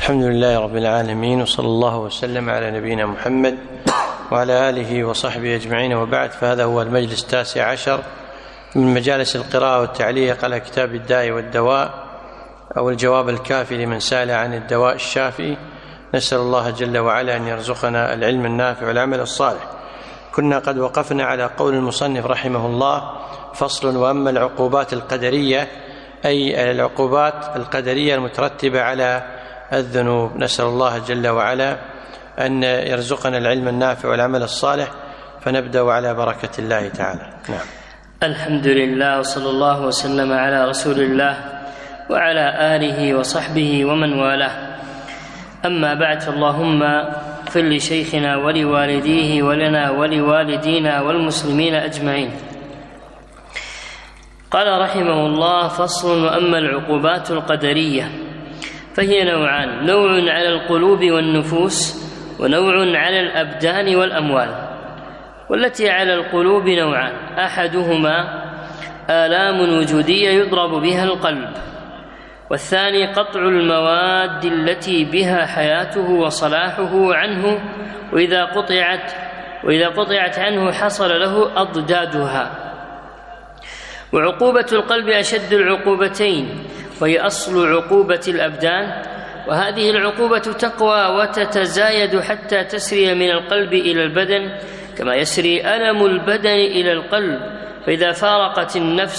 الحمد لله رب العالمين، وصلى الله وسلم على نبينا محمد وعلى آله وصحبه أجمعين، وبعد. فهذا هو المجلس 19 من مجالس القراءة والتعليق على كتاب الداء والدواء، أو الجواب الكافي لمن سأل عن الدواء الشافي. نسأل الله جل وعلا أن يرزقنا العلم النافع والعمل الصالح. كنا قد وقفنا على قول المصنف رحمه الله: فصل: وأما العقوبات القدرية، أي العقوبات القدرية المترتبة على الذنوب. نسأل الله جل وعلا أن يرزقنا العلم النافع والعمل الصالح، فنبدأ على بركة الله تعالى. نعم. الحمد لله، وصلى الله وسلم على رسول الله وعلى آله وصحبه ومن والاه. أما بعد، اللهم اغفر لشيخنا ولوالديه ولنا ولوالدينا والمسلمين أجمعين. قال رحمه الله: فصل: وأما العقوبات القدرية فهي نوعان: نوع على القلوب والنفوس، ونوع على الأبدان والأموال. والتي على القلوب نوعان: أحدهما آلام وجودية يضرب بها القلب، والثاني قطع المواد التي بها حياته وصلاحه عنه، وإذا قطعت عنه حصل له أضدادها. وعقوبة القلب أشد العقوبتين، وهي أصل عقوبة الأبدان، وهذه العقوبة تقوى وتتزايد حتى تسري من القلب إلى البدن، كما يسري ألم البدن إلى القلب. فإذا فارقت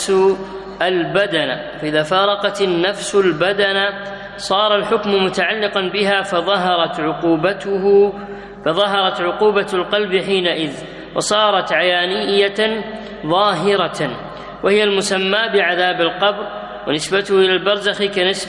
النفس البدن صار الحكم متعلقا بها، فظهرت عقوبة القلب حينئذ، وصارت عيانية ظاهرة، وهي المسمى بعذاب القبر، ونسبته إلى البرزخ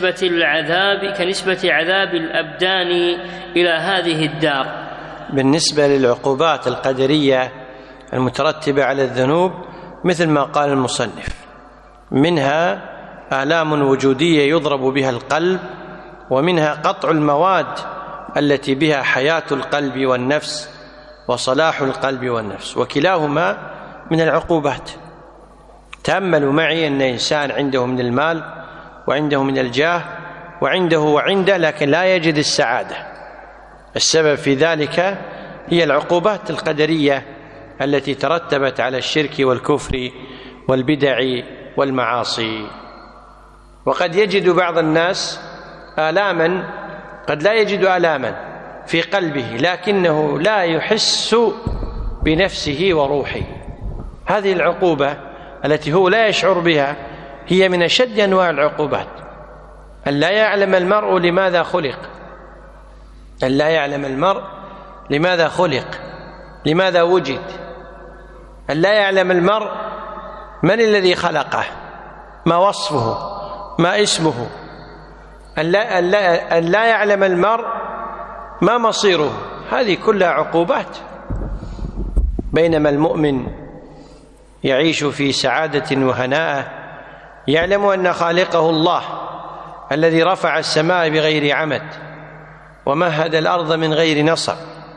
كنسبة عذاب الأبدان إلى هذه الدار. بالنسبة للعقوبات القدرية المترتبة على الذنوب، مثل ما قال المصنف: منها آلام وجودية يضرب بها القلب، ومنها قطع المواد التي بها حياة القلب والنفس وصلاح القلب والنفس، وكلاهما من العقوبات. تأملوا معي أن إنسان عنده من المال وعنده من الجاه وعنده لكن لا يجد السعادة. السبب في ذلك هي العقوبات القدرية التي ترتبت على الشرك والكفر والبدع والمعاصي. وقد يجد بعض الناس آلاما، قد لا يجد آلاما في قلبه، لكنه لا يحس بنفسه وروحه. هذه العقوبة التي هو لا يشعر بها هي من أشد أنواع العقوبات. أن لا يعلم المرء لماذا خلق، أن لا يعلم المرء لماذا خلق، لماذا وجد، أن لا يعلم المرء من الذي خلقه، ما وصفه، ما اسمه، أن لا يعلم المرء ما مصيره. هذه كلها عقوبات. بينما المؤمن يعيش في سعادة وهناء، يعلم أن خالقه الله الذي رفع السماء بغير عمد ومهد الأرض من غير نصب،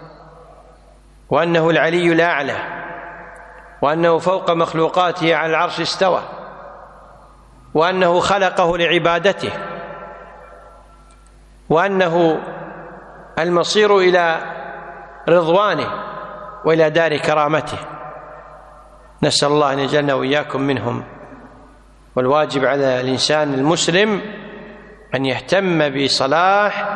وأنه العلي الأعلى، وأنه فوق مخلوقاته على العرش استوى، وأنه خلقه لعبادته، وأنه المصير إلى رضوانه وإلى دار كرامته. نسأل الله أن يجعلنا وإياكم منهم. والواجب على الإنسان المسلم أن يهتم بصلاح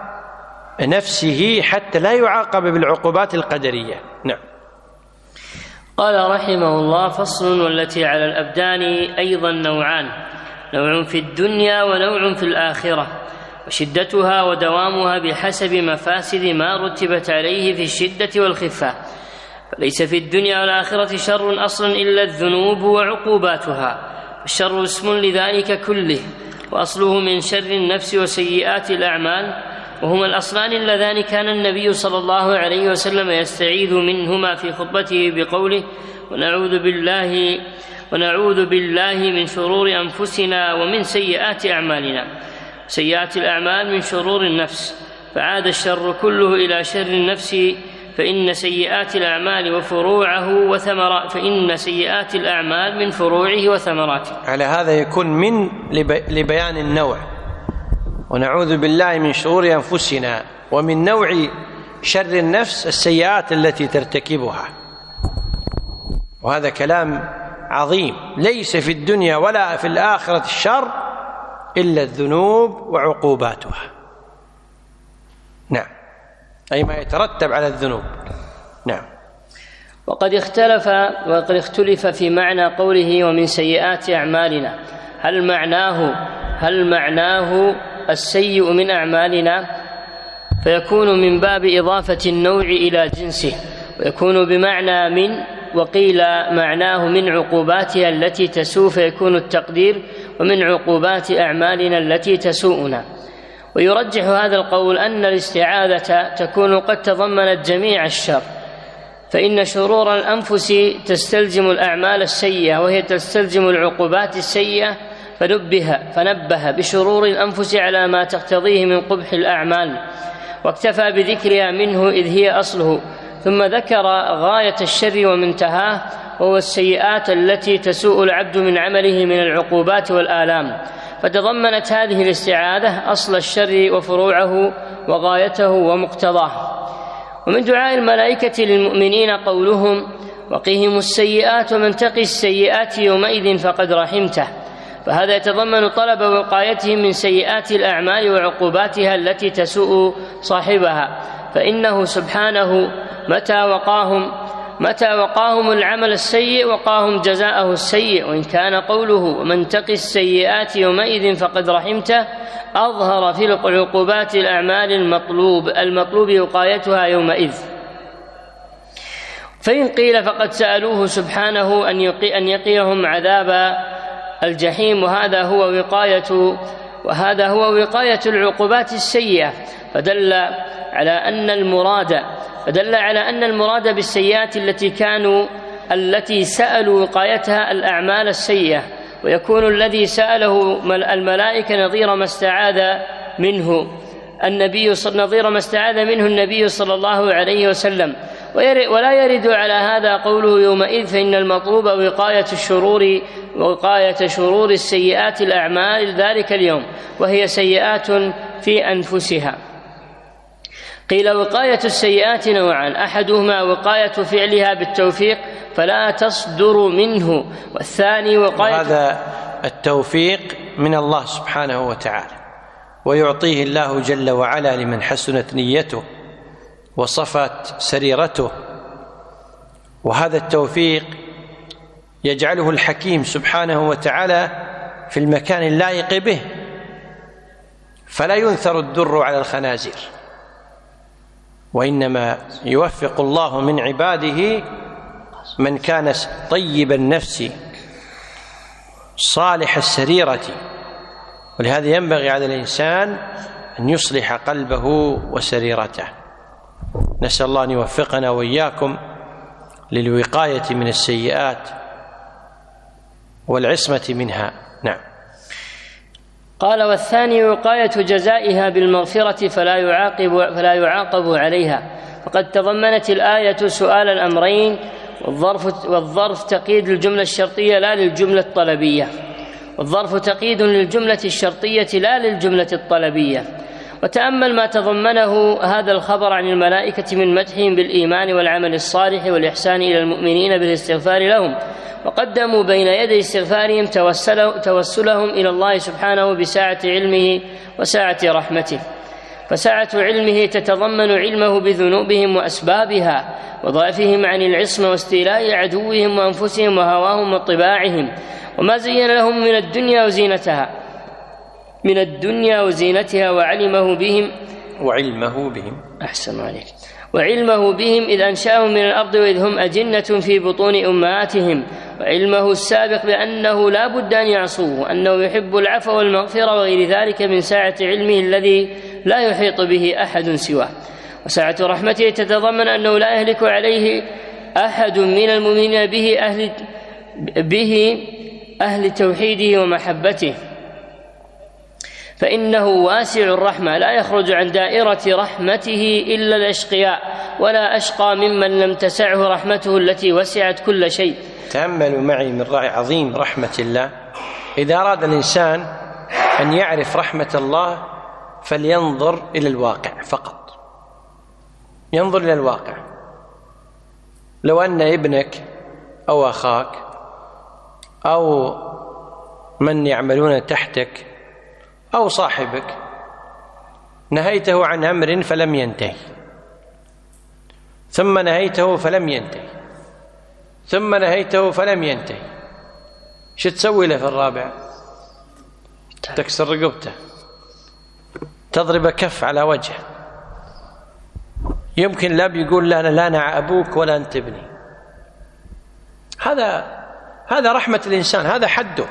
نفسه حتى لا يعاقب بالعقوبات القدرية. نعم. قال رحمه الله: فصل: والتي على الأبدان أيضا نوعان: نوع في الدنيا ونوع في الآخرة، وشدتها ودوامها بحسب مفاسد ما رتبت عليه في الشدة والخفة. فليس في الدنيا والآخرة شر أصلا إلا الذنوب وعقوباتها، الشر اسم لذلك كله، وأصله من شر النفس وسيئات الأعمال، وهما الأصلان اللذان كان النبي صلى الله عليه وسلم يستعيذ منهما في خطبته بقوله: ونعوذ بالله من شرور أنفسنا ومن سيئات أعمالنا. سيئات الأعمال من شرور النفس، فعاد الشر كله إلى شر النفس، فإن سيئات الأعمال من فروعه وثمراته. على هذا يكون من لبيان النوع، ونعوذ بالله من شرور أنفسنا. ومن نوع شر النفس السيئات التي ترتكبها، وهذا كلام عظيم. ليس في الدنيا ولا في الآخرة الشر إلا الذنوب وعقوباتها. نعم، أي ما يترتب على الذنوب. نعم. وقد اختلف في معنى قوله ومن سيئات أعمالنا، هل معناه السيء من أعمالنا فيكون من باب إضافة النوع إلى جنسه، ويكون بمعنى من، وقيل معناه من عقوباتها التي تسوء فيكون التقدير ومن عقوبات أعمالنا التي تسوءنا. ويرجح هذا القول أن الاستعاذة تكون قد تضمنت جميع الشر، فإن شرور الأنفس تستلزم الأعمال السيئة، وهي تستلزم العقوبات السيئة، فنبه بشرور الأنفس على ما تقتضيه من قبح الأعمال، واكتفى بذكرها منه إذ هي أصله، ثم ذكر غاية الشر ومنتهاه، وهو السيئات التي تسوء العبد من عمله من العقوبات والآلام. فتضمنت هذه الاستعاذة أصل الشر وفروعه وغايته ومقتضاه. ومن دعاء الملائكة للمؤمنين قولهم وقهم السيئات ومن تقي السيئات يومئذ فقد رحمته، فهذا يتضمن طلب وقايتهم من سيئات الأعمال وعقوباتها التي تسوء صاحبها، فإنه سبحانه متى وقاهم العمل السيء وقاهم جزاءه السيء. وإن كان قوله ومن تقي السيئات يومئذ فقد رحمته أظهر في عقوبات الأعمال المطلوب وقايتها يومئذ. فإن قيل فقد سألوه سبحانه أن يقيهم عذاب الجحيم، وهذا هو وقاية العقوبات السيئة، فدل على أن المراد بالسيئات التي سألوا وقايتها الأعمال السيئة، ويكون الذي سأله الملائكة نظير ما استعاذ منه النبي صلى الله عليه وسلم. ولا يرد على هذا قوله يومئذ، فإن المطلوب وقاية شرور السيئات الأعمال ذلك اليوم، وهي سيئات في أنفسها. قيل وقاية السيئات نوعان، أحدهما وقاية فعلها بالتوفيق فلا تصدر منه، والثاني وقاية هذا التوفيق من الله سبحانه وتعالى، ويعطيه الله جل وعلا لمن حسنت نيته وصفت سريرته، وهذا التوفيق يجعله الحكيم سبحانه وتعالى في المكان اللائق به، فلا ينثر الدر على الخنازير، وإنما يوفق الله من عباده من كان طيب النفس صالح السريرة. ولهذا ينبغي على الإنسان أن يصلح قلبه وسريرته. نسأل الله أن يوفقنا وإياكم للوقاية من السيئات والعصمة منها. نعم. قال والثاني وقاية جزائها بالمغفرة فلا يعاقب عليها، فقد تضمنت الآية سؤال الأمرين، والظرف تقييد للجملة الشرطية لا للجملة الطلبية، والظرف تقييد للجملة الشرطية لا للجملة الطلبية. وتأمل ما تضمنه هذا الخبر عن الملائكة من مدحهم بالإيمان والعمل الصالح والإحسان إلى المؤمنين بالاستغفار لهم، وقدموا بين يدي استغفارهم توسلهم إلى الله سبحانه بسعة علمه وسعة رحمته. فسعة علمه تتضمن علمه بذنوبهم وأسبابها وضعفهم عن العصمة واستيلاء عدوهم وأنفسهم وهواهم وطباعهم، وما زين لهم من الدنيا وزينتها وعلمه بهم إذ أنشأهم من الأرض وإذ هم أجنة في بطون أمهاتهم، وعلمه السابق بأنه لا بد أن يعصوه، أنه يحب العفو والمغفرة وغير ذلك من سعة علمه الذي لا يحيط به أحد سواه. وسعة رحمته تتضمن أنه لا يهلك عليه أحد من المؤمنين به أهل توحيده ومحبته، فإنه واسع الرحمة لا يخرج عن دائرة رحمته إلا الأشقياء، ولا أشقى ممن لم تسعه رحمته التي وسعت كل شيء. تأملوا معي من رأي عظيم رحمة الله. إذا أراد الإنسان أن يعرف رحمة الله فلينظر إلى الواقع فقط، ينظر إلى الواقع. لو أن ابنك أو أخاك أو من يعملون تحتك أو صاحبك نهيته عن أمر فلم ينتهي، ثم نهيته فلم ينتهي، ثم نهيته فلم ينتهي، شو تسوي له في الرابع؟ تكسر رقبته، تضرب كف على وجهه، يمكن الأب يقول له أنا لا نع أبوك ولا أنت ابني. هذا رحمة الإنسان، هذا حده.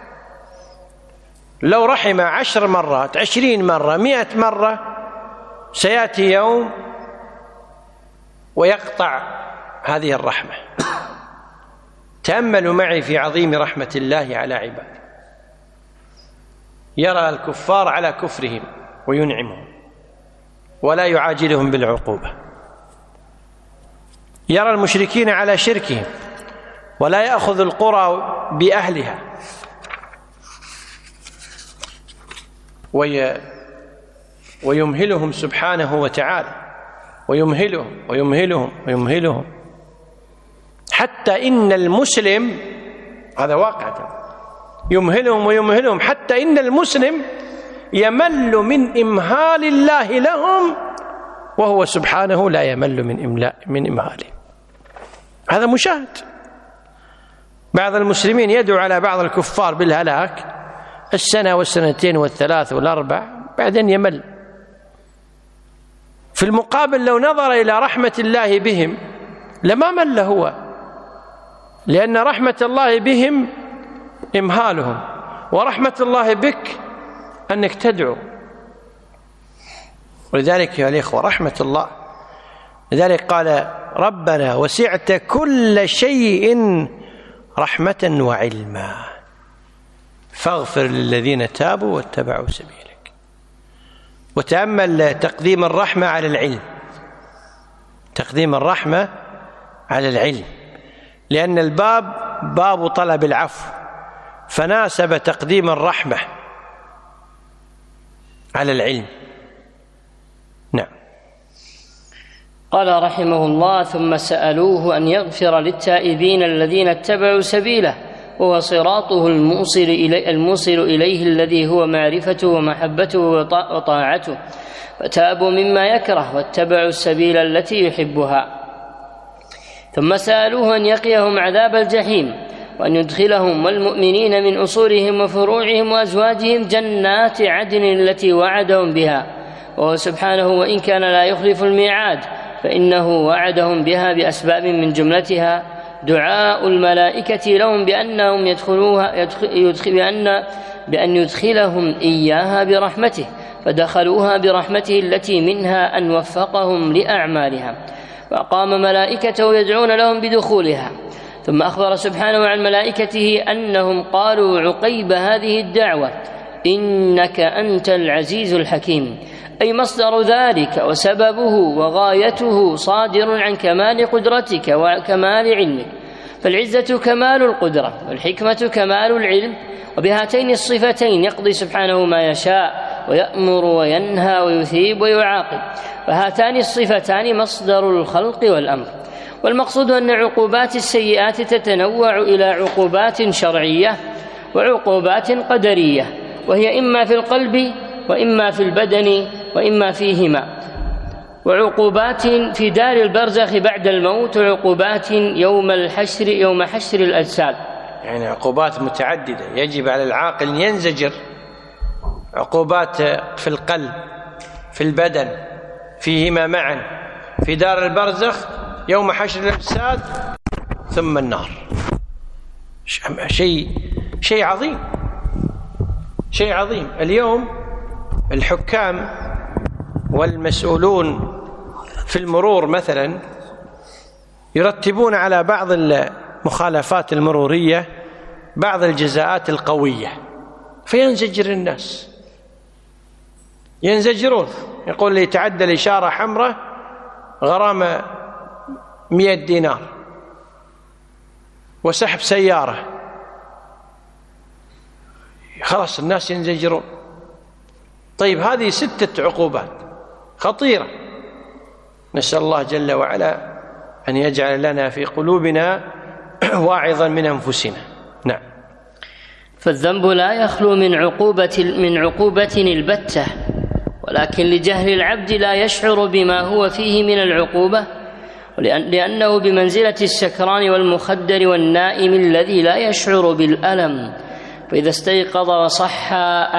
لو رحم 10 مرات 20 مرة 100 مرة سيأتي يوم ويقطع هذه الرحمة. تأملوا معي في عظيم رحمة الله على عباده. يرى الكفار على كفرهم وينعمهم ولا يعاجلهم بالعقوبة، يرى المشركين على شركهم ولا يأخذ القرى بأهلها، ويمهلهم سبحانه وتعالى، ويمهلهم ويمهلهم ويمهلهم، حتى إن المسلم، هذا واقع، يمهلهم ويمهلهم حتى إن المسلم يمل من إمهال الله لهم وهو سبحانه لا يمل من إمهاله. هذا مشاهد. بعض المسلمين يدعو على بعض الكفار بالهلاك السنة والسنتين والثلاث والأربع، بعدين يمل. في المقابل لو نظر إلى رحمة الله بهم لما مل هو، لأن رحمة الله بهم إمهالهم، ورحمة الله بك أنك تدعو. ولذلك يا الإخوة رحمة الله، لذلك قال ربنا وسعت كل شيء رحمة وعلما فاغفر للذين تابوا واتبعوا سبيلك. وتأمل تقديم الرحمة على العلم، تقديم الرحمة على العلم، لأن الباب باب طلب العفو، فناسب تقديم الرحمة على العلم. نعم. قال رحمه الله: ثم سألوه أن يغفر للتائبين الذين اتبعوا سبيله، وهو صراطه الموصل إليه الذي هو معرفته ومحبته وطاعته، فتابوا مما يكره واتبعوا السبيل التي يحبها. ثم سألوه أن يقيهم عذاب الجحيم، وأن يدخلهم والمؤمنين من أصولهم وفروعهم وأزواجهم جنات عدن التي وعدهم بها، وهو سبحانه وإن كان لا يخلف الميعاد فإنه وعدهم بها بأسباب من جملتها دعاء الملائكة لهم بأنهم بأن يدخلهم إياها برحمته، فدخلوها برحمته التي منها أن وفقهم لأعمالها، وأقام ملائكته يدعون لهم بدخولها. ثم أخبر سبحانه عن ملائكته أنهم قالوا عقيب هذه الدعوة: إنك أنت العزيز الحكيم، أي مصدر ذلك وسببه وغايته صادر عن كمال قدرتك وكمال علمك، فالعزة كمال القدرة والحكمة كمال العلم، وبهاتين الصفتين يقضي سبحانه ما يشاء ويأمر وينهى ويثيب ويعاقب، فهاتان الصفتان مصدر الخلق والأمر. والمقصود أن عقوبات السيئات تتنوع إلى عقوبات شرعية وعقوبات قدرية، وهي إما في القلب وإما في البدن وإما فيهما، وعقوبات في دار البرزخ بعد الموت، وعقوبات يوم حشر الأجساد. يعني عقوبات متعددة يجب على العاقل أن ينزجر. عقوبات في القلب، في البدن، فيهما معا، في دار البرزخ، يوم حشر الأجساد، ثم النار. شيء عظيم، شيء عظيم. اليوم الحكام والمسؤولون في المرور مثلا يرتبون على بعض المخالفات المرورية بعض الجزاءات القوية، فينزجر الناس، ينزجرون. يقول لي تعدى الإشارة حمراء غرامة 100 دينار وسحب سيارة، خلاص الناس ينزجرون. طيب هذه 6 عقوبات خطيرة، نسأل الله جل وعلا أن يجعل لنا في قلوبنا واعظا من أنفسنا. نعم. فالذنب لا يخلو من عقوبة البتة، ولكن لجهل العبد لا يشعر بما هو فيه من العقوبة، لأنه بمنزلة السكران والمخدر والنائم الذي لا يشعر بالألم، فإذا استيقظ وصح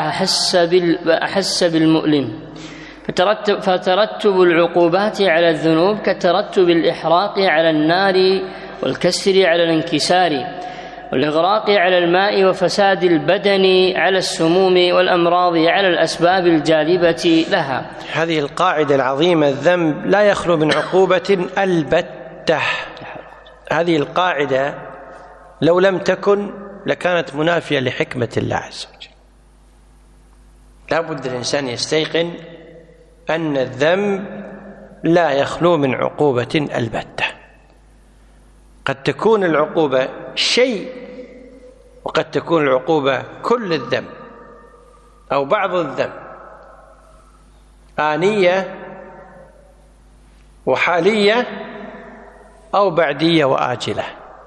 أحس بالمؤلم. فترتب العقوبات على الذنوب كترتب الإحراق على النار والكسر على الانكسار والإغراق على الماء وفساد البدن على السموم والأمراض على الأسباب الجالبة لها. هذه القاعدة العظيمة: الذنب لا يخلو من عقوبة البتة. هذه القاعدة لو لم تكن لكانت منافية لحكمة الله عز وجل. لا بد الإنسان يستيقن أن الذنب لا يخلو من عقوبة البتة. قد تكون العقوبة شيء، وقد تكون العقوبة كل الذنب أو بعض الذنب، آنية وحالية أو بعدية وآجلة.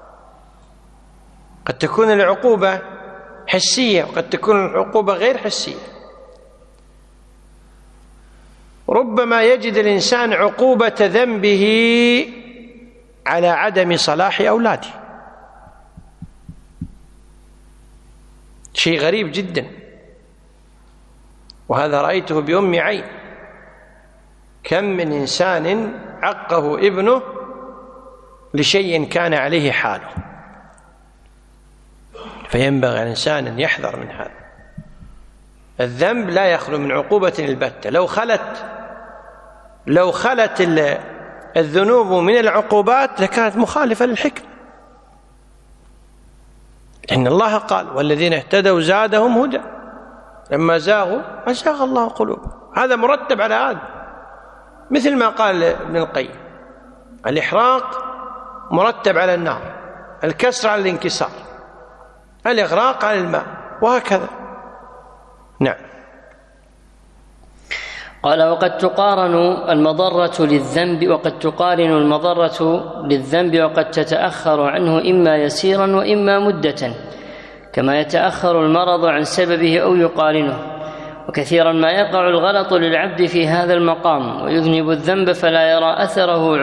قد تكون العقوبة حسية وقد تكون العقوبة غير حسية. ربما يجد الإنسان عقوبة ذنبه على عدم صلاح أولاده، شيء غريب جدا، وهذا رأيته بأم عين. كم من إنسان عقه ابنه لشيء كان عليه حاله، فينبغي على الإنسان أن يحذر من هذا. الذنب لا يخلو من عقوبة البتة. لو خلت الذنوب من العقوبات لكانت مخالفة للحكمة، لأن الله قال: والذين اهتدوا زادهم هدى، لما زاغوا أزاغ الله قلوبهم. هذا مرتب على هذا، مثل ما قال ابن القيم: الإحراق مرتب على النار، الكسر على الانكسار، الإغراق على الماء، وهكذا. نعم. قال: وقد تقارن المضرة للذنب وقد تتأخر عنه إما يسيرا وإما مدة، كما يتأخر المرض عن سببه أو يقارنه. وكثيرا ما يقع الغلط للعبد في هذا المقام، ويذنب الذنب فلا يرى أثره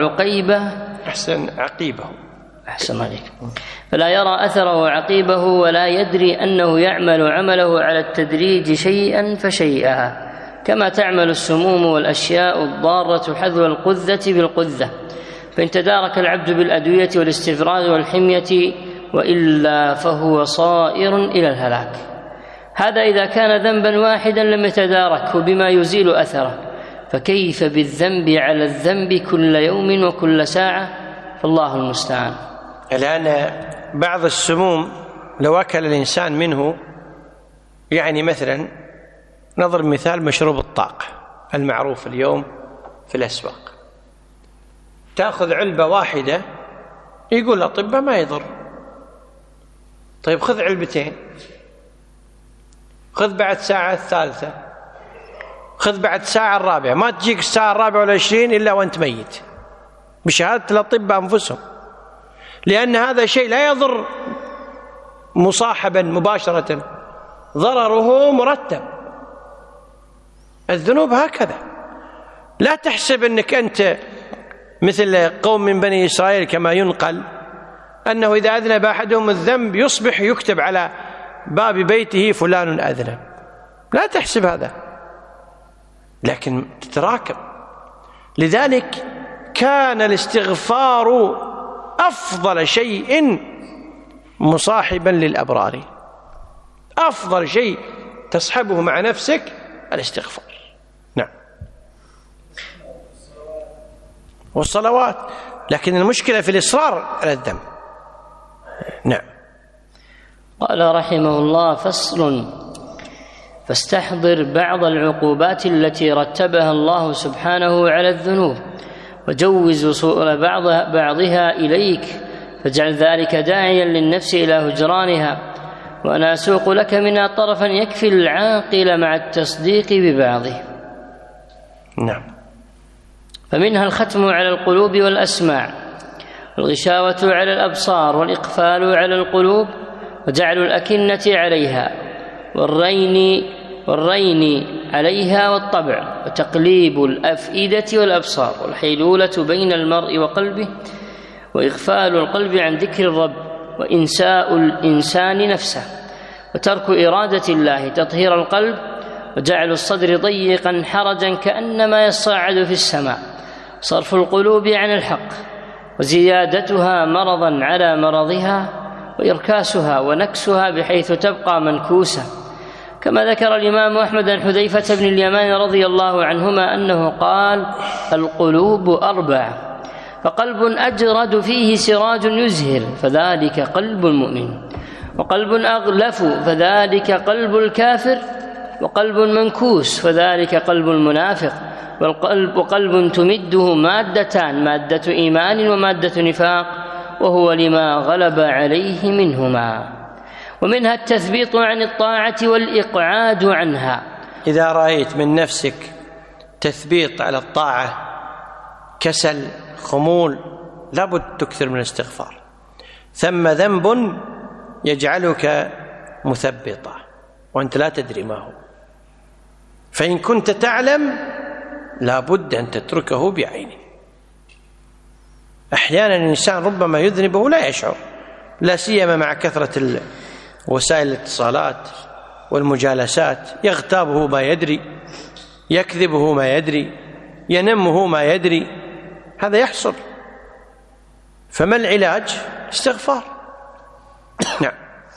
فلا يرى أثره عقيبه، ولا يدري أنه يعمل عمله على التدريج شيئا فشيئا، كما تعمل السموم والأشياء الضارة حذو القذة بالقذة. فإن تدارك العبد بالأدوية والاستفراغ والحمية، وإلا فهو صائر إلى الهلاك. هذا إذا كان ذنبا واحدا لم يتداركه بما يزيل أثره، فكيف بالذنب على الذنب كل يوم وكل ساعة؟ فالله المستعان. الآن بعض السموم لو أكل الإنسان منه، يعني مثلا نضرب مثال مشروب الطاقة المعروف اليوم في الأسواق، تأخذ علبة واحدة يقول الأطباء ما يضر. طيب خذ علبتين، خذ بعد ساعة الثالثة، خذ بعد ساعة الرابعة، ما تجيك الساعة 24 إلا وأنت ميت بشهادة الأطباء أنفسهم، لأن هذا شيء لا يضر مصاحبا مباشرة، ضرره مرتب. الذنوب هكذا، لا تحسب أنك أنت مثل قوم من بني إسرائيل كما ينقل أنه إذا أذنب أحدهم الذنب يصبح يكتب على باب بيته فلان أذنب. لا تحسب هذا، لكن تتراكم. لذلك كان الاستغفار أفضل شيء مصاحبا للأبرار، أفضل شيء تصحبه مع نفسك الاستغفار. نعم. والصلوات، لكن المشكلة في الإصرار على الذنب. نعم. قال رحمه الله: فصل: فاستحضر بعض العقوبات التي رتبها الله سبحانه على الذنوب، وجوز وصول بعضها إليك، فاجعل ذلك داعيا للنفس إلى هجرانها، وأنا أسوق لك منها طرفا يكفي العاقل مع التصديق ببعضه. نعم. فمنها الختم على القلوب والأسماع، والغشاوة على الأبصار، والإقفال على القلوب، وجعل الأكنة عليها، والرين عليها، والطبع، وتقليب الأفئدة والأبصار، والحيلولة بين المرء وقلبه، وإغفال القلب عن ذكر الرب، وإنساء الإنسان نفسه، وترك إرادة الله، تطهير القلب، وجعل الصدر ضيقا حرجا كأنما يصعد في السماء، صرف القلوب عن الحق، وزيادتها مرضا على مرضها، وإركاسها ونكسها بحيث تبقى منكوسة، كما ذكر الإمام أحمد عن حذيفة بن اليمان رضي الله عنهما أنه قال: القلوب 4، فقلب أجرد فيه سراج يزهر فذلك قلب المؤمن، وقلب أغلف فذلك قلب الكافر، وقلب منكوس فذلك قلب المنافق، وقلب تمده مادتان، مادة إيمان ومادة نفاق، وهو لما غلب عليه منهما. ومنها التثبيط عن الطاعة والإقعاد عنها. إذا رأيت من نفسك تثبيط على الطاعة، كسل، خمول، لابد تكثر من الاستغفار. ثم ذنب يجعلك مثبطا وأنت لا تدري ما هو، فإن كنت تعلم لابد أن تتركه بعينه. أحيانا الإنسان ربما يذنب ولا يشعر، لا سيما مع كثرة وسائل الاتصالات والمجالسات، يغتابه ما يدري، يكذبه ما يدري، ينمه ما يدري، هذا يحصل. فما العلاج؟ استغفار. نعم.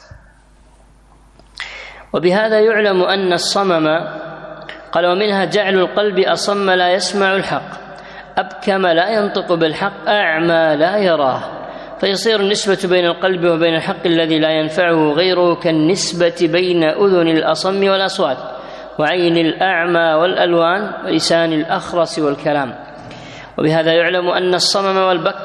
وبهذا يعلم أن الصمم، قال: ومنها جعل القلب أصم لا يسمع الحق، أبكم لا ينطق بالحق، أعمى لا يراه، فيصير النسبة بين القلب وبين الحق الذي لا ينفعه غيره كالنسبة بين أذن الأصم والأصوات، وعين الأعمى والألوان، ولسان الأخرس والكلام. وبهذا يعلم أن الصمم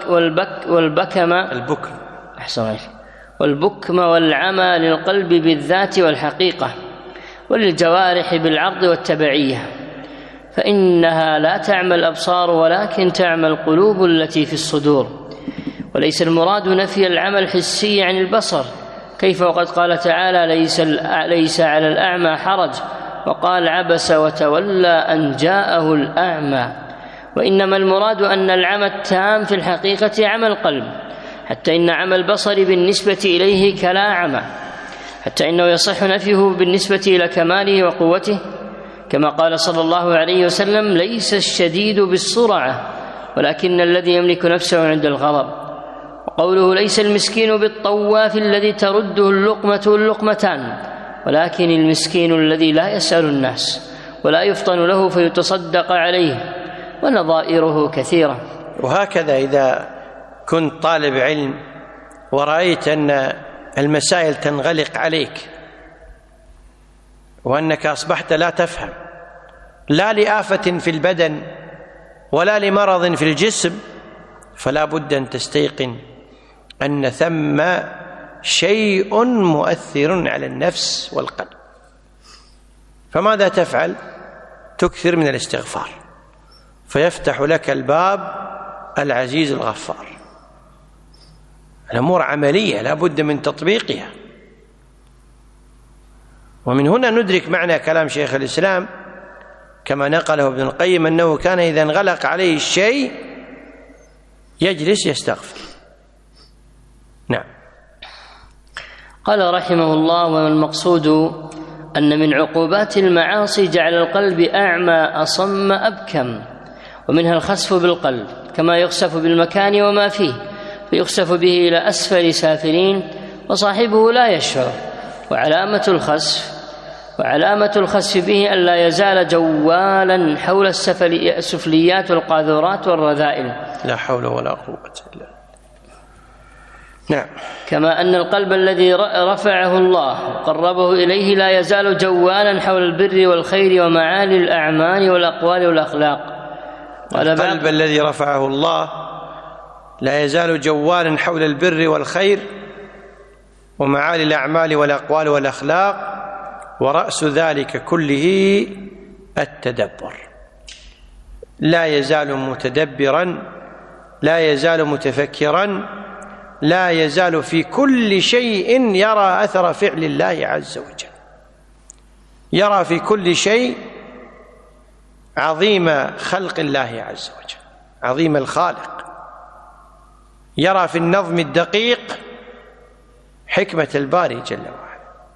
والبكم والعمى للقلب بالذات والحقيقة، وللجوارح بالعرض والتبعية، فإنها لا تعمى الأبصار ولكن تعمى القلوب التي في الصدور. وليس المراد نفي العمى الحسي عن البصر، كيف وقد قال تعالى: ليس على الأعمى حرج، وقال: عبس وتولى أن جاءه الأعمى. وإنما المراد أن العمى التام في الحقيقة عمى القلب، حتى إن عمى البصر بالنسبة إليه كلا عمى، حتى إنه يصح نفيه بالنسبة إلى كماله وقوته، كما قال صلى الله عليه وسلم: ليس الشديد بالسرعة ولكن الذي يملك نفسه عند الغضب. وقوله: ليس المسكين بالطواف الذي ترده اللقمة واللقمتان، ولكن المسكين الذي لا يسأل الناس ولا يفطن له فيتصدق عليه، ونظائره كثيرة. وهكذا إذا كنت طالب علم ورأيت أن المسائل تنغلق عليك وأنك أصبحت لا تفهم، لا لآفة في البدن ولا لمرض في الجسم، فلا بد أن تستيقن أن ثم شيء مؤثر على النفس والقلب. فماذا تفعل؟ تكثر من الاستغفار، فيفتح لك الباب العزيز الغفار. الأمور عملية لا بد من تطبيقها. ومن هنا ندرك معنى كلام شيخ الإسلام كما نقله ابن القيم، أنه كان إذا انغلق عليه الشيء يجلس يستغفر. نعم. قال رحمه الله: والمقصود أن من عقوبات المعاصي جعل القلب أعمى أصم أبكم، ومنها الخسف بالقلب كما يخسف بالمكان وما فيه، فيخسف به إلى أسفل سافلين وصاحبه لا يشعر. وعلامة الخسف به أن لا يزال جوالا حول السفليات والقاذورات والرذائل. لا حول ولا قوة إلا بالله. نعم. كما أن القلب الذي رفعه الله وقربه إليه لا يزال جوالا حول البر والخير ومعالي الأعمال والأقوال والأخلاق. القلب الذي رفعه الله لا يزال جوالا حول البر والخير ومعالي الأعمال والأقوال والأخلاق، ورأس ذلك كله التدبر. لا يزال متدبرا، لا يزال متفكرا، لا يزال في كل شيء يرى أثر فعل الله عز وجل، يرى في كل شيء عظيم خلق الله عز وجل، عظيم الخالق، يرى في النظم الدقيق حكمة الباري جل وعلا.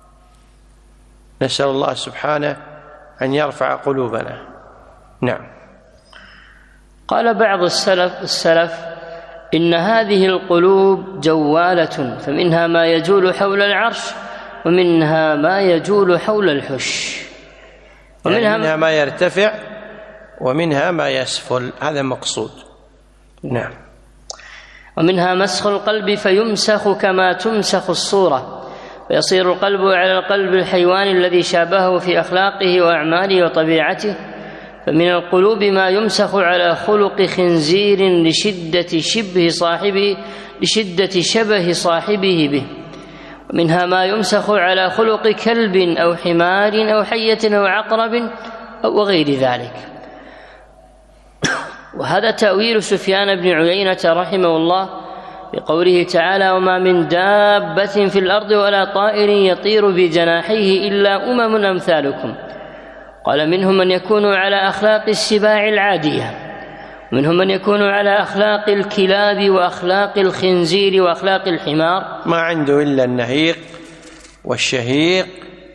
نسأل الله سبحانه أن يرفع قلوبنا. نعم. قال بعض السلف إن هذه القلوب جوالة، فمنها ما يجول حول العرش ومنها ما يجول حول الحش، ومنها منها ما يرتفع ومنها ما يسفل، هذا مقصود. نعم. ومنها مسخ القلب فيمسخ كما تمسخ الصورة، فيصير القلب على القلب الحيواني الذي شابهه في أخلاقه وأعماله وطبيعته. فمن القلوب ما يمسخ على خلق خنزير لشدة شبه صاحبه به، ومنها ما يمسخ على خلق كلب أو حمار أو حية أو عقرب وغير ذلك. وهذا تأويل سفيان بن عيينة رحمه الله بقوله تعالى: وما من دابة في الأرض ولا طائر يطير بجناحيه إلا أمم أمثالكم. قال: منهم من يكون على أخلاق السباع العادية، ومنهم من يكون على أخلاق الكلاب وأخلاق الخنزير وأخلاق الحمار، ما عنده إلا النهيق والشهيق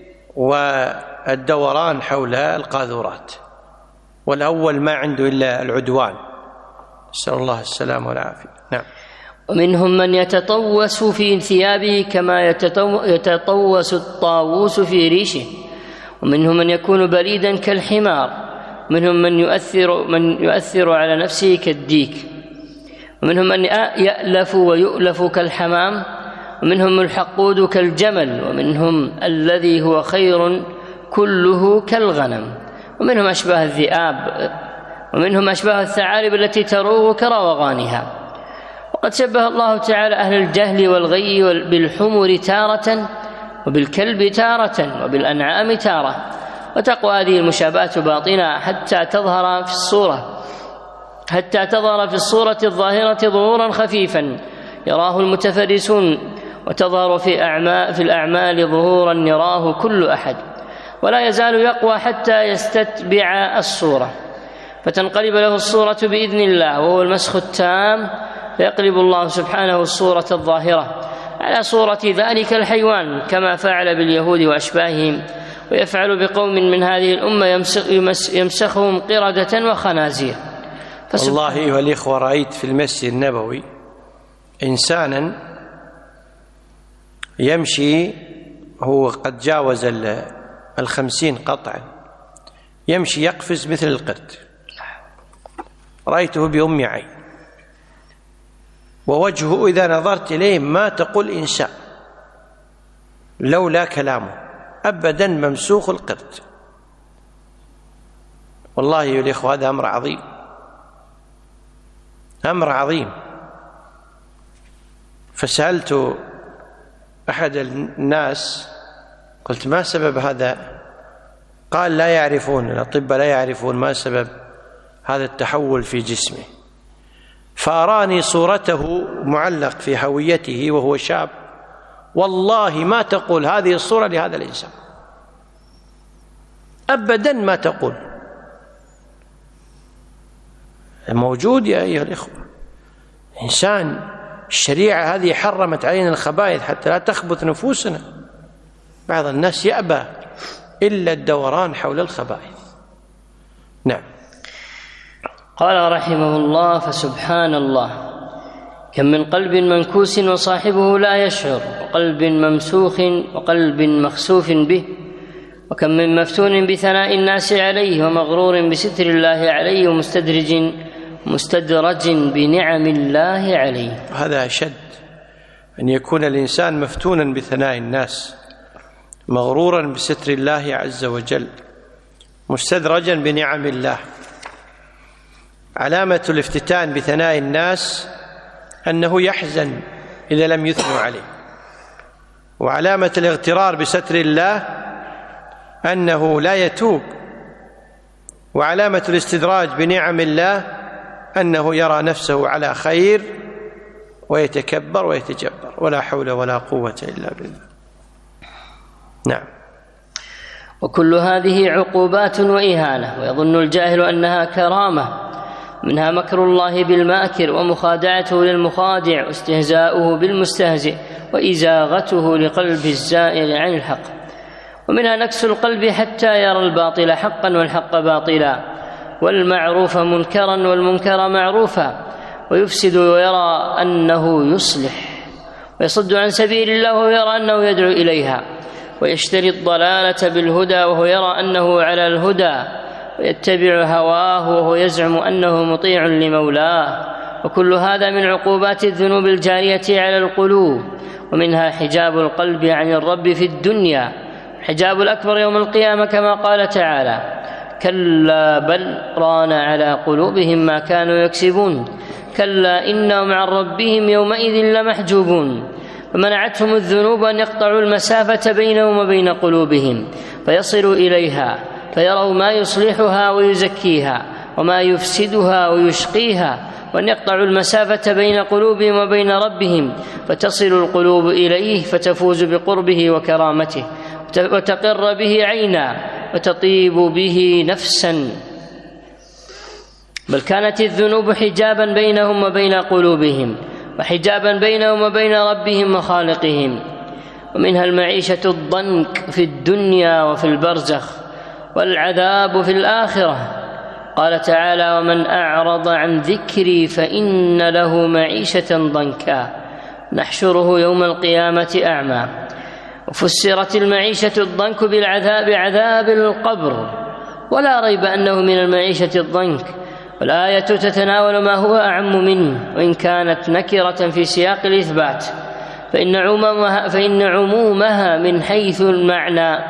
والدوران حول القاذورات، والأول ما عنده إلا العدوان، نسأل الله السلامة والعافية. نعم. ومنهم من يتطوس في ثيابه كما يتطوس الطاووس في ريشه، ومنهم من يكون بليدا كالحمار، ومنهم من يؤثر على نفسه كالديك، ومنهم من يألف ويؤلف كالحمام، ومنهم الحقود كالجمل، ومنهم الذي هو خير كله كالغنم، ومنهم أشباه الذئاب، ومنهم أشباه الثعالب التي تروغ كروغانها. وقد شبه الله تعالى أهل الجهل والغي بالحمر تارة، وبالكلب تارة، وبالأنعام تارة، وتقوى هذه المشابهات باطنة حتى تظهر في الصورة الظاهرة ظهورا خفيفا يراه المتفرسون، وتظهر في الأعمال ظهورا يراه كل أحد، ولا يزال يقوى حتى يستتبع الصورة، فتنقلب له الصورة بإذن الله، وهو المسخ التام، فيقلب الله سبحانه الصورة الظاهرة على صورة ذلك الحيوان كما فعل باليهود وأشباههم، ويفعل بقوم من هذه الأمة يمسخهم قردة وخنازير. والله أيها الإخوة، رأيت في المسجد النبوي إنسانا يمشي، هو قد جاوز 50 قطعا، يمشي يقفز مثل القرد، رأيته بأم عين، ووجهه إذا نظرت إليه ما تقول إنسان لولا كلامه، أبدا ممسوخ القرد. والله يا الإخوة هذا أمر عظيم، أمر عظيم. فسألت أحد الناس قلت: ما سبب هذا؟ قال: لا يعرفون، الأطباء لا يعرفون ما سبب هذا التحول في جسمه. فأراني صورته معلق في هويته وهو شاب، والله ما تقول هذه الصورة لهذا الإنسان، أبدا ما تقول. موجود يا أيها الإخوة، إنسان الشريعة هذه حرمت علينا الخبائث حتى لا تخبث نفوسنا. بعض الناس يأبى إلا الدوران حول الخبائث. نعم. قال رحمه الله: فسبحان الله، كم من قلب منكوس وصاحبه لا يشعر، وقلب ممسوخ وقلب مخسوف به، وكم من مفتون بثناء الناس عليه، ومغرور بستر الله عليه، ومستدرج بنعم الله عليه. هذا أشد، أن يكون الإنسان مفتونا بثناء الناس، مغرورا بستر الله عز وجل، مستدرجا بنعم الله. علامة الافتتان بثناء الناس أنه يحزن إذا لم يثنوا عليه، وعلامة الاغترار بستر الله أنه لا يتوب، وعلامة الاستدراج بنعم الله أنه يرى نفسه على خير ويتكبر ويتجبر، ولا حول ولا قوة إلا بالله. نعم. وكل هذه عقوبات وإهانة، ويظن الجاهل أنها كرامة، منها مكر الله بالماكر، ومخادعته للمخادع، واستهزاؤه بالمستهزئ، وإزاغته لقلب الزائغ عن الحق، ومنها نكس القلب حتى يرى الباطل حقا والحق باطلا، والمعروف منكرا والمنكر معروفا، ويفسد ويرى أنه يصلح، ويصد عن سبيل الله ويرى أنه يدعو إليها، ويشتري الضلالة بالهدى وهو يرى أنه على الهدى، ويتبع هواه وهو يزعم أنه مطيع لمولاه. وكل هذا من عقوبات الذنوب الجارية على القلوب، ومنها حجاب القلب عن الرب في الدنيا، الحجاب الأكبر يوم القيامة، كما قال تعالى: كلا بل ران على قلوبهم ما كانوا يكسبون، كلا إنهم عن ربهم يومئذ لمحجوبون. فمنعتهم الذنوب أن يقطعوا المسافة بينهم وبين قلوبهم فيصلوا إليها، فيروا ما يصلحها ويزكيها وما يفسدها ويشقيها، وأن يقطعوا المسافة بين قلوبهم وبين ربهم فتصل القلوب إليه فتفوز بقربه وكرامته، وتقر به عينا، وتطيب به نفسا. بل كانت الذنوب حجابا بينهم وبين قلوبهم، وحجابا بينهم وبين ربهم وخالقهم. ومنها المعيشة الضنك في الدنيا وفي البرزخ، والعذاب في الآخرة. قال تعالى: ومن أعرض عن ذكري فإن له معيشة ضنكا نحشره يوم القيامة أعمى. وفسرت المعيشة الضنك بعذاب القبر، ولا ريب أنه من المعيشة الضنك، والآية تتناول ما هو أعم منه، وإن كانت نكرة في سياق الإثبات فإن عمومها من حيث المعنى،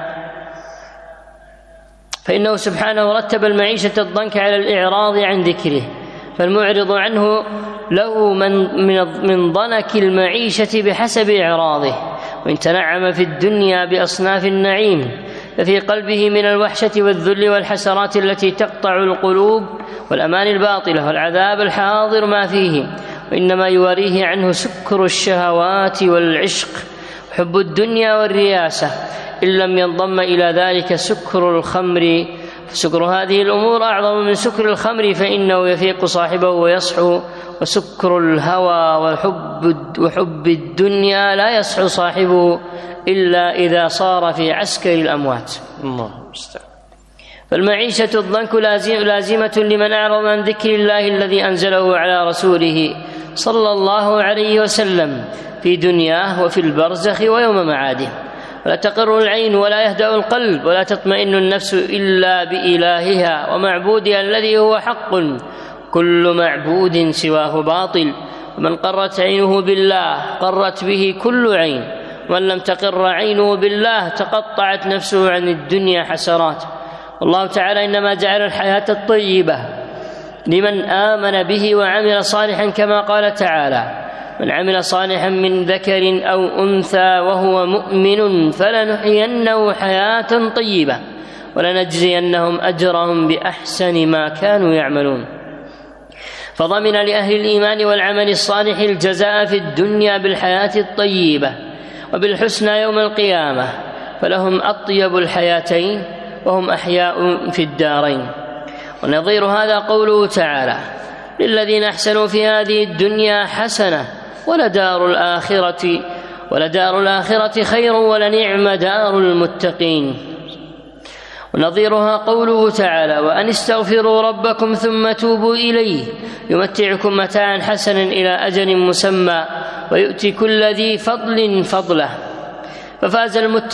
فإنه سبحانه رتب المعيشة الضنك على الإعراض عن ذكره، فالمعرض عنه له من ضنك المعيشة بحسب إعراضه. وإن تنعم في الدنيا بأصناف النعيم، ففي قلبه من الوحشة والذل والحسرات التي تقطع القلوب والأمان الباطلة والعذاب الحاضر ما فيه، وإنما يوريه عنه سكر الشهوات والعشق وحب الدنيا والرياسة، إن لم ينضم إلى ذلك سكر الخمر، فسكر هذه الأمور أعظم من سكر الخمر، فإنه يفيق صاحبه ويصحو. وسكر الهوى وحب الدنيا لا يصحو صاحبه إلا إذا صار في عسكر الأموات. الله المستعان. فالمعيشة الضنك لازمة لمن أعرض عن ذكر الله الذي أنزله على رسوله صلى الله عليه وسلم في دنياه وفي البرزخ ويوم معاده. ولا تقر العين ولا يهدأ القلب ولا تطمئن النفس إلا بإلهها ومعبودها الذي هو حق، كل معبود سواه باطل. ومن قرت عينه بالله قرت به كل عين، ومن لم تقر عينه بالله تقطعت نفسه عن الدنيا حسرات. والله تعالى إنما جعل الحياة الطيبة لمن آمن به وعمل صالحا، كما قال تعالى: من عمل صالحا من ذكر أو أنثى وهو مؤمن فلنحيينه حياة طيبة ولنجزينهم أجرهم بأحسن ما كانوا يعملون. فضمن لأهل الإيمان والعمل الصالح الجزاء في الدنيا بالحياة الطيبة وبالحسنى يوم القيامة، فلهم أطيب الحياتين وهم أحياء في الدارين. ونظير هذا قوله تعالى: للذين أحسنوا في هذه الدنيا حسنة ولدار الآخرة خير ولنعم دار المتقين. ونظيرها قوله تعالى: وأن استغفروا ربكم ثم توبوا إليه يمتعكم متاعا حسنا إلى أجل مسمى ويؤتي كل ذي فضل فضله. ففاز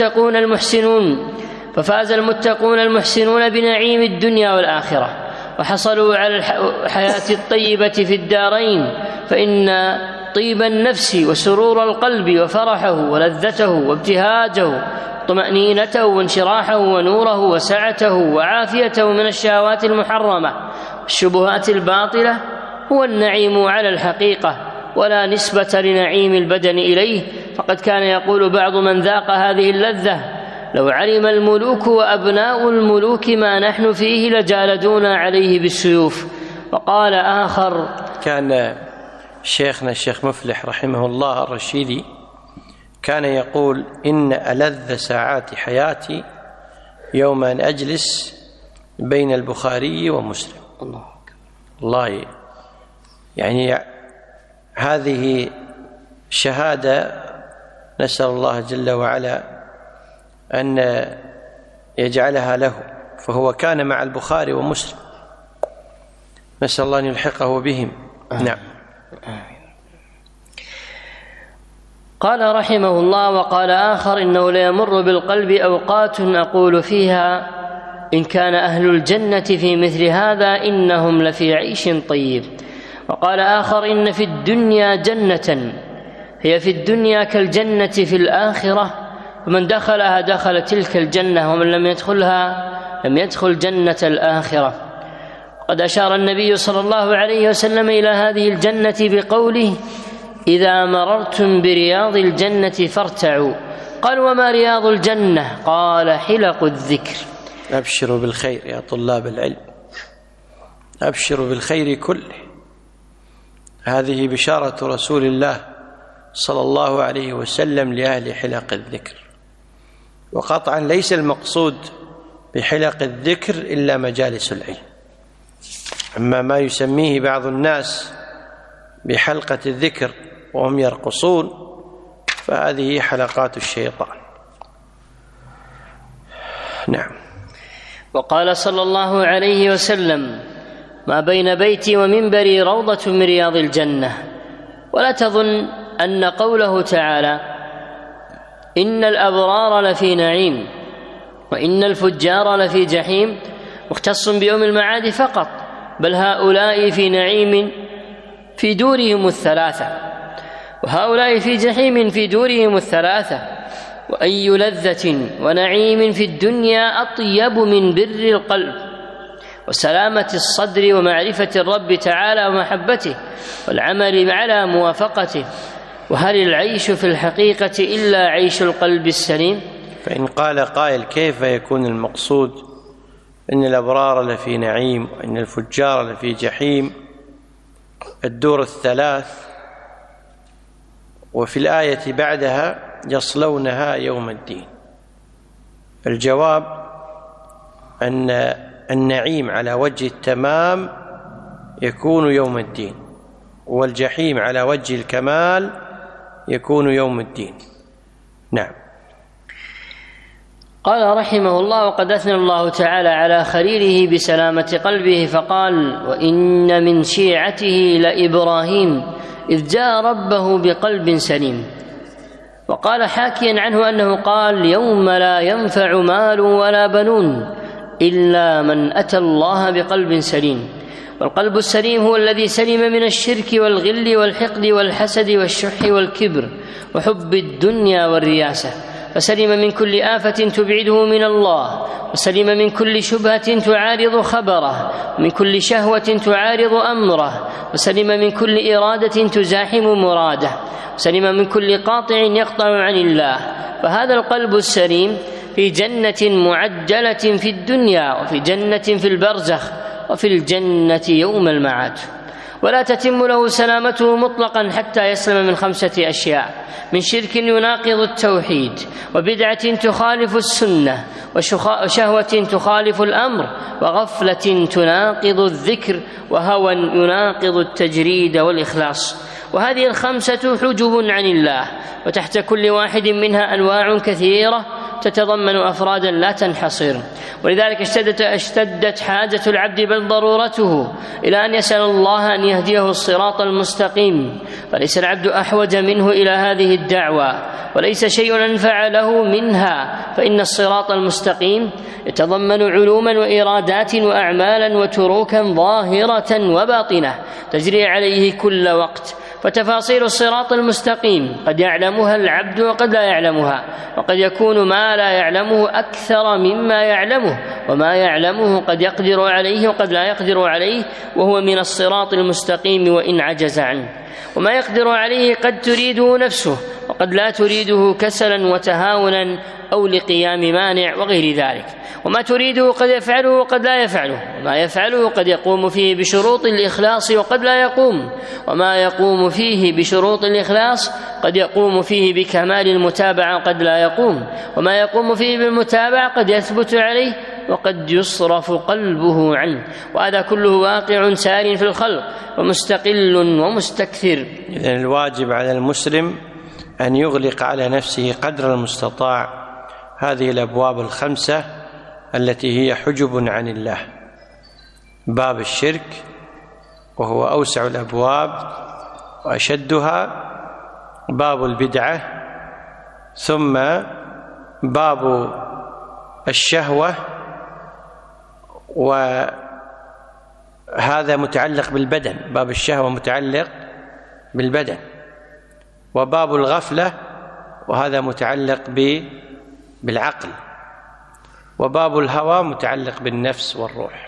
المتقون المحسنون بنعيم الدنيا والآخرة، وحصلوا على الحياة الطيبة في الدارين، فإن طيب النفس وسرور القلب وفرحه ولذته وابتهاجه طمأنينته وانشراحه ونوره وسعته وعافيته من الشهوات المحرمة والشبهات الباطلة هو النعيم على الحقيقة، ولا نسبة لنعيم البدن إليه، فقد كان يقول بعض من ذاق هذه اللذة: لو علم الملوك وأبناء الملوك ما نحن فيه لجالدونا عليه بالسيوف. وقال آخر: كان شيخنا الشيخ مفلح رحمه الله الرشيدي كان يقول: إن ألذ ساعات حياتي يوم أن أجلس بين البخاري ومسلم. الله، يعني هذه شهادة نسأل الله جل وعلا أن يجعلها له، فهو كان مع البخاري ومسلم، نسأل الله أن يلحقه بهم. نعم. قال رحمه الله: وقال آخر: إنه ليمر بالقلب أوقات أقول فيها إن كان أهل الجنة في مثل هذا إنهم لفي عيش طيب. وقال آخر: إن في الدنيا جنة هي في الدنيا كالجنة في الآخرة، ومن دخلها دخل تلك الجنة، ومن لم يدخلها لم يدخل جنة الآخرة. قد أشار النبي صلى الله عليه وسلم إلى هذه الجنة بقوله: إذا مررتم برياض الجنة فارتعوا. قال: وما رياض الجنة؟ قال: حلق الذكر. أبشروا بالخير يا طلاب العلم، أبشروا بالخير كله. هذه بشارة رسول الله صلى الله عليه وسلم لأهل حلق الذكر. وقطعا ليس المقصود بحلق الذكر إلا مجالس العلم، أما ما يسميه بعض الناس بحلقة الذكر وهم يرقصون فهذه حلقات الشيطان. نعم. وقال صلى الله عليه وسلم: ما بين بيتي ومنبري روضة من رياض الجنة. ولا تظن أن قوله تعالى إن الأبرار لفي نعيم وإن الفجار لفي جحيم مختص بيوم المعاد فقط، بل هؤلاء في نعيم في دورهم الثلاثة، وهؤلاء في جحيم في دورهم الثلاثة. وأي لذة ونعيم في الدنيا أطيب من بر القلب وسلامة الصدر ومعرفة الرب تعالى ومحبته والعمل على موافقته. وهل العيش في الحقيقة إلا عيش القلب السليم؟ فإن قال قائل: كيف يكون المقصود إن الأبرار لفي نعيم وإن الفجار لفي جحيم الدور الثلاث، وفي الآية بعدها يصلونها يوم الدين؟ الجواب أن النعيم على وجه التمام يكون يوم الدين، والجحيم على وجه الكمال يكون يوم الدين. نعم. قال رحمه الله: وقد أثنى الله تعالى على خليله بسلامة قلبه فقال: وإن من شيعته لإبراهيم إذ جاء ربه بقلب سليم. وقال حاكيا عنه أنه قال: يوم لا ينفع مال ولا بنون إلا من أتى الله بقلب سليم. والقلب السليم هو الذي سلم من الشرك والغل والحقد والحسد والشح والكبر وحب الدنيا والرياسة، فسلم من كل آفة تبعده من الله، وسلم من كل شبهة تعارض خبره، ومن كل شهوة تعارض أمره، وسلم من كل إرادة تزاحم مراده، وسلم من كل قاطع يقطع عن الله. فهذا القلب السليم في جنة معجلة في الدنيا، وفي جنة في البرزخ، وفي الجنة يوم المعاد. ولا تتم له سلامته مطلقا حتى يسلم من 5 أشياء: من شرك يناقض التوحيد، وبدعة تخالف السنة، وشهوة تخالف الأمر، وغفلة تناقض الذكر، وهوى يناقض التجريد والإخلاص. وهذه 5 حجب عن الله، وتحت كل واحد منها أنواع كثيرة تتضمن أفرادا لا تنحصر. ولذلك اشتدت حاجة العبد بل ضرورته إلى أن يسأل الله أن يهديه الصراط المستقيم، فليس العبد أحوج منه إلى هذه الدعوة، وليس شيء أنفع له منها، فإن الصراط المستقيم يتضمن علوما وإرادات وأعمالا وتروكا ظاهرة وباطنة تجري عليه كل وقت. فتفاصيل الصراط المستقيم قد يعلمها العبد وقد لا يعلمها، وقد يكون ما لا يعلمه أكثر مما يعلمه، وما يعلمه قد يقدر عليه وقد لا يقدر عليه، وهو من الصراط المستقيم وإن عجز عنه. وما يقدر عليه قد تريده نفسه، وقد وقد لا تريده كسلا وتهاونا أو لقيام مانع وغير ذلك. وما تريده قد يفعله وقد لا يفعله، وما يفعله قد يقوم فيه بشروط الإخلاص وقد لا يقوم، وما يقوم فيه بشروط الإخلاص قد يقوم فيه بكمال المتابعة وقد لا يقوم، وما يقوم فيه بالمتابعة قد يثبت عليه وقد يصرف قلبه عنه، وهذا كله واقع سار في الخلق ومستقل ومستكثر. إذن الواجب على المسلم أن يغلق على نفسه قدر المستطاع هذه الأبواب الخمسة التي هي حجب عن الله. باب الشرك وهو أوسع الأبواب وأشدها، باب البدعة، ثم باب الشهوة، وهذا متعلق بالبدن، باب الشهوة متعلق بالبدن، وباب الغفلة وهذا متعلق بالعقل، وباب الهوى متعلق بالنفس والروح.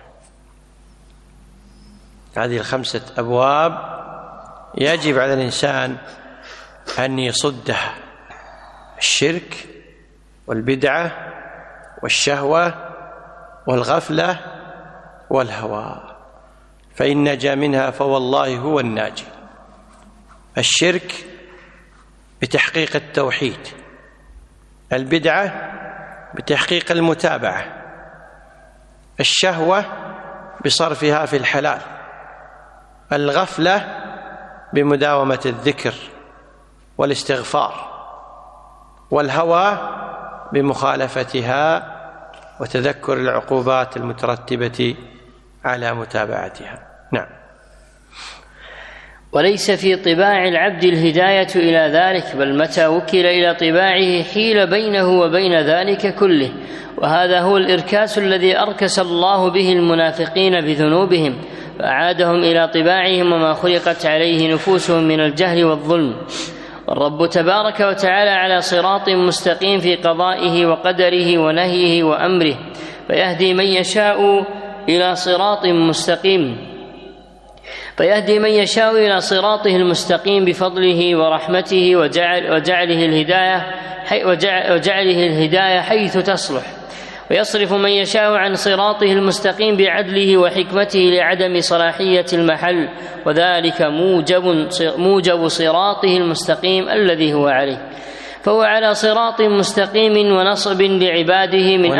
هذه الخمسة أبواب يجب على الإنسان أن يصدها: الشرك والبدعة والشهوة والغفلة والهوى، فإن نجا منها فوالله هو الناجي. الشرك بتحقيق التوحيد، البدعة بتحقيق المتابعة، الشهوة بصرفها في الحلال، الغفلة بمداومة الذكر والاستغفار، والهوى بمخالفتها وتذكر العقوبات المترتبة على متابعتها. نعم. وليس في طباع العبد الهداية إلى ذلك، بل متى وكل إلى طباعه حيل بينه وبين ذلك كله، وهذا هو الإركاس الذي أركس الله به المنافقين بذنوبهم فأعادهم إلى طباعهم وما خلقت عليه نفوسهم من الجهل والظلم. والرب تبارك وتعالى على صراط مستقيم في قضائه وقدره ونهيه وأمره، فيهدي من يشاء إلى صراطه المستقيم بفضله ورحمته وجعله الهداية حيث تصلح، ويصرف من يشاء عن صراطه المستقيم بعدله وحكمته لعدم صلاحية المحل، وذلك موجب صراطه المستقيم الذي هو عليه. فهو على صراط مستقيم ونصب لعباده من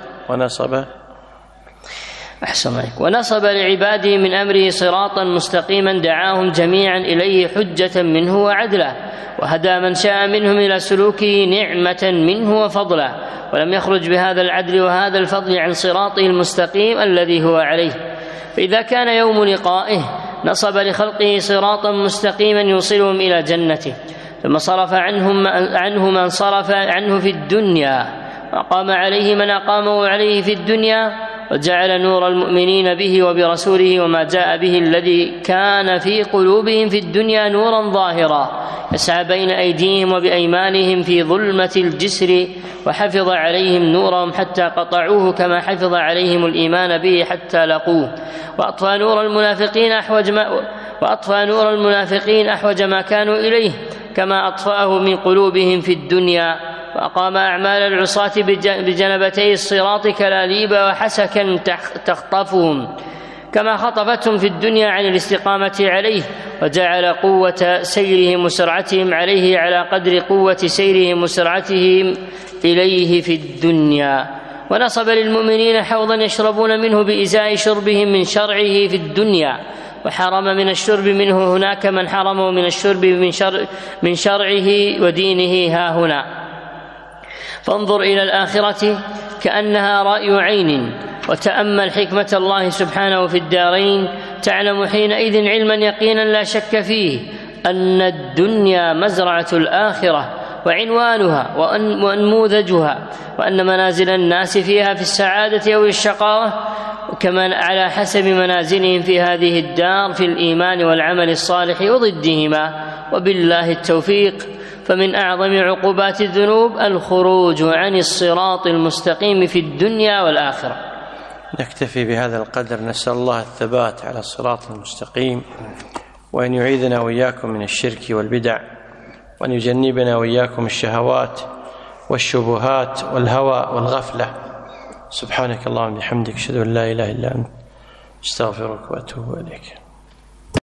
ونصب لعباده من أمره صراطا مستقيما دعاهم جميعا إليه حجة منه وعدلا، وهدى من شاء منهم إلى سلوكه نعمة منه وفضلا، ولم يخرج بهذا العدل وهذا الفضل عن صراطه المستقيم الذي هو عليه. فإذا كان يوم لقائه نصب لخلقه صراطا مستقيما يوصلهم إلى جنته، ثم صرف عنه من صرف عنه في الدنيا، وأقام عليه من أقامه عليه في الدنيا، وجعل نور المؤمنين به وبرسوله وما جاء به الذي كان في قلوبهم في الدنيا نورا ظاهرا يسعى بين أيديهم وبأيمانهم في ظلمة الجسر، وحفظ عليهم نورهم حتى قطعوه كما حفظ عليهم الإيمان به حتى لقوه، وأطفى نور المنافقين أحوج ما كانوا إليه كما أطفأه من قلوبهم في الدنيا، وأقام أعمال العصاة بجنبتي الصراط كلاليب وحسكا تخطفهم كما خطفتهم في الدنيا عن الاستقامة عليه، وجعل قوة سيرهم وسرعتهم عليه على قدر قوة سيرهم وسرعتهم إليه في الدنيا، ونصب للمؤمنين حوضا يشربون منه بإزاء شربهم من شرعه في الدنيا، وحرم من الشرب منه هناك من حرمه من الشرب من شرعه ودينه ها هنا. فانظر إلى الآخرة كأنها رأي عين، وتأمل حكمة الله سبحانه في الدارين، تعلم حينئذ علما يقينا لا شك فيه أن الدنيا مزرعة الآخرة وعنوانها وأنموذجها، وأن منازل الناس فيها في السعادة أو الشقاوة كما على حسب منازلهم في هذه الدار في الإيمان والعمل الصالح وضدهما، وبالله التوفيق. فمن أعظم عقوبات الذنوب الخروج عن الصراط المستقيم في الدنيا والآخرة. نكتفي بهذا القدر، نسأل الله الثبات على الصراط المستقيم، وأن يعيذنا وإياكم من الشرك والبدع، وأن يجنبنا وإياكم الشهوات والشبهات والهوى والغفلة. سبحانك اللهم وبحمدك، أشهد أن لا إله إلا أنت، أستغفرك وأتوب إليك.